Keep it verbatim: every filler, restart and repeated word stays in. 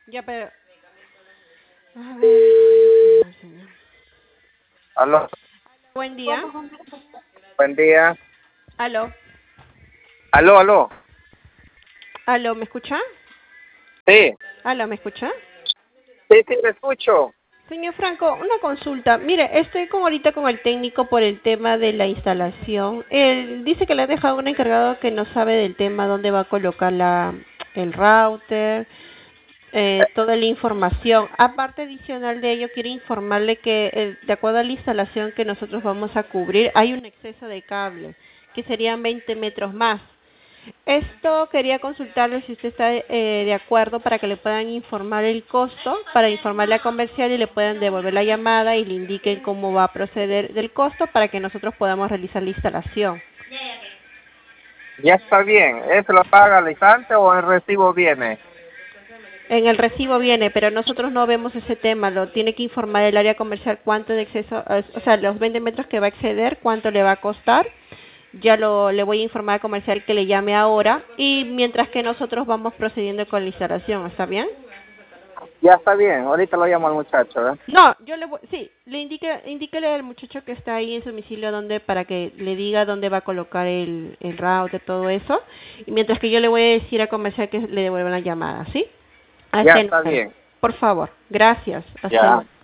Ya, pero... A ver, señor. Aló, Buen día. buen día. Aló. Aló, aló. Aló, ¿me escucha? Sí, Aló, ¿me escucha? sí, sí, me escucho. Señor Franco, una consulta. Mire, estoy con ahorita con el técnico por el tema de la instalación. Él dice que le ha dejado un encargado que no sabe del tema dónde va a colocar la, el router, eh, toda la información. Aparte adicional de ello, quiere informarle que eh, de acuerdo a la instalación que nosotros vamos a cubrir, hay un exceso de cable, que serían veinte metros más. Esto quería consultarle si usted está eh, de acuerdo para que le puedan informar el costo, para informarle a comercial y le puedan devolver la llamada y le indiquen cómo va a proceder del costo para que nosotros podamos realizar la instalación. Ya está bien. ¿Eso lo paga al instante o el recibo viene? En el recibo viene, pero nosotros no vemos ese tema, lo tiene que informar el área comercial cuánto de exceso, eh, o sea, los veinte metros que va a exceder, cuánto le va a costar. Ya lo le voy a informar al comercial que le llame ahora y mientras que nosotros vamos procediendo con la instalación, ¿está bien? Ya está bien. Ahorita lo llamo al muchacho, ¿eh? No, yo le voy, sí, le indique, indíquele al muchacho que está ahí en su domicilio dónde, para que le diga dónde va a colocar el, el router, todo eso. Y mientras que yo le voy a decir a comercial que le devuelvan la llamada, ¿sí? A Ya este está número. bien. Por favor. Gracias. Hasta Ya. luego.